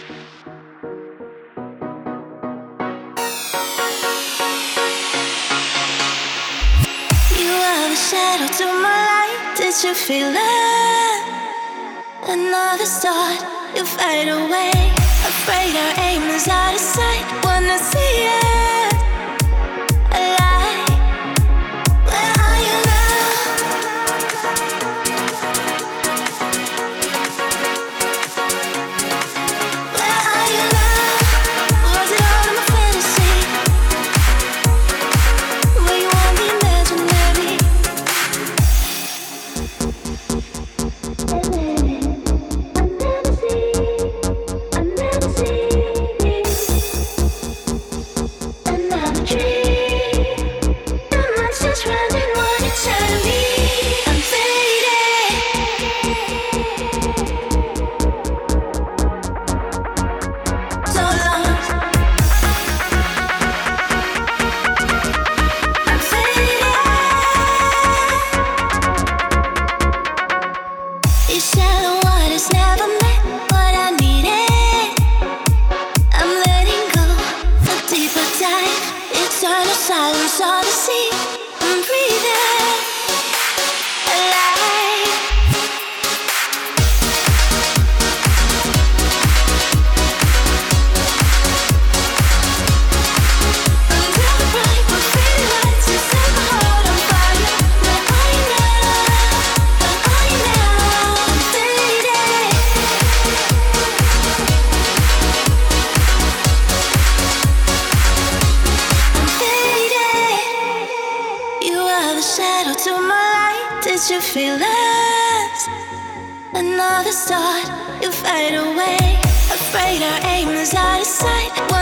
You are the shadow to my light. Did you feel it? Another start, you fade away. Afraid our aim is out of sight. Wanna see it alive. Where are you now? Where are you now? Was it all in my fantasy? Were you only imaginary? Silence on the sea, I'm breathing alive. Until the bright but fading lights, you set my heart on fire. Where are you now? Where are you now? I'm fading. Shadow to my light, did you feel it? Another start, you fade away. Afraid our aim is out of sight.